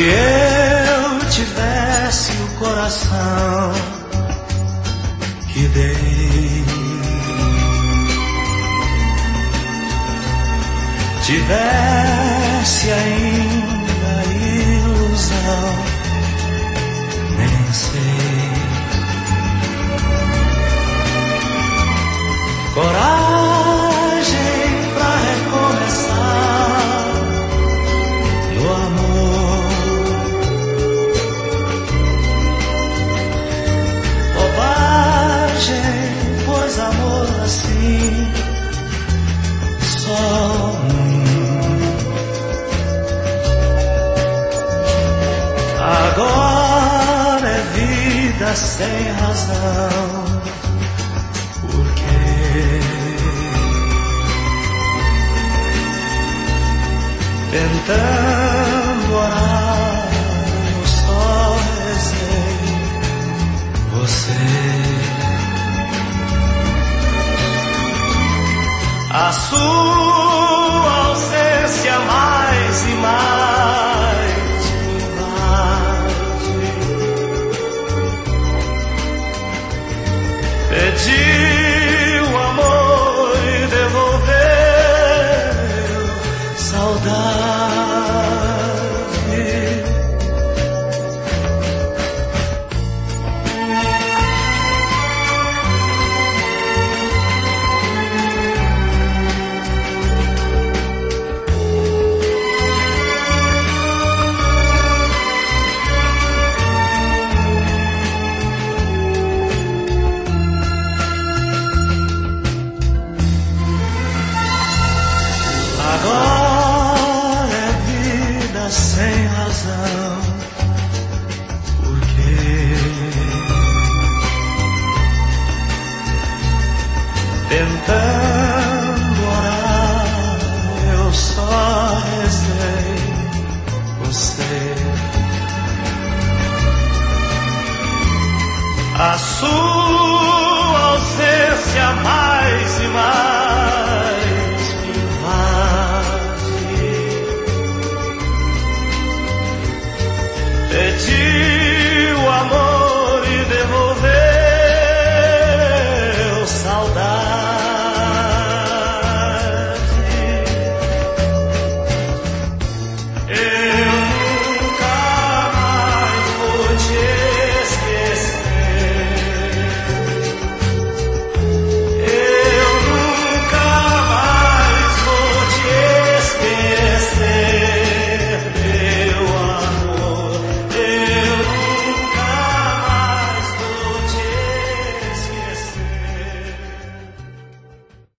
eu tivesse o coração que dei, tivesse ainda ilusão, nem sei, coragem pra recomeçar no amor, bobagem, pois amor assim só agora é vida sem razão. Por quê? Tentando orar, eu só rezei você. A sua ausência mais e mais me invade. Pediu amor e devolveu saudade. Agora é vida sem razão. Por quê? Tentando orar, eu só rezei você. A sua